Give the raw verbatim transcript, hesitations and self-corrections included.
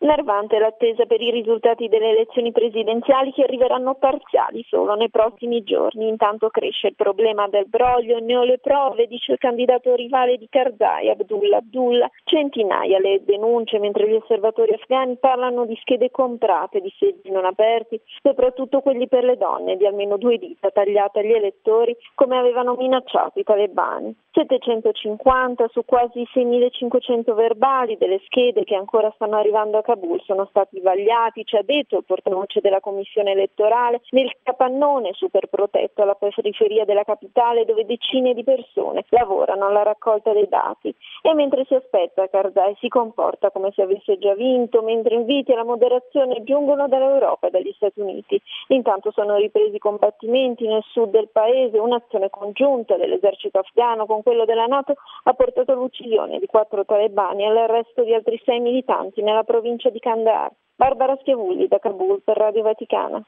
Nervante l'attesa per i risultati delle elezioni presidenziali che arriveranno parziali solo nei prossimi giorni. Intanto cresce il problema del broglio, ne ho le prove, dice il candidato rivale di Karzai, Abdullah Abdullah. Centinaia le denunce, mentre gli osservatori afghani parlano di schede comprate, di seggi non aperti, soprattutto quelli per le donne, di almeno due dita tagliate agli elettori, come avevano minacciato i talebani. settecentocinquanta su quasi seimilacinquecento verbali delle schede che ancora stanno arrivando a Kabul sono stati vagliati, ci ha detto il portavoce della commissione elettorale, nel capannone super protetto alla periferia della capitale, dove decine di persone lavorano alla raccolta dei dati. E mentre si aspetta, Karzai si comporta come se avesse già vinto, mentre inviti alla moderazione giungono dall'Europa e dagli Stati Uniti. Intanto sono ripresi i combattimenti nel sud del paese, un'azione congiunta dell'esercito afghano con quello della NATO ha portato all'uccisione di quattro talebani e all'arresto di altri sei militanti nella provincia di Kandahar. Barbara Schiavulli da Kabul per Radio Vaticana.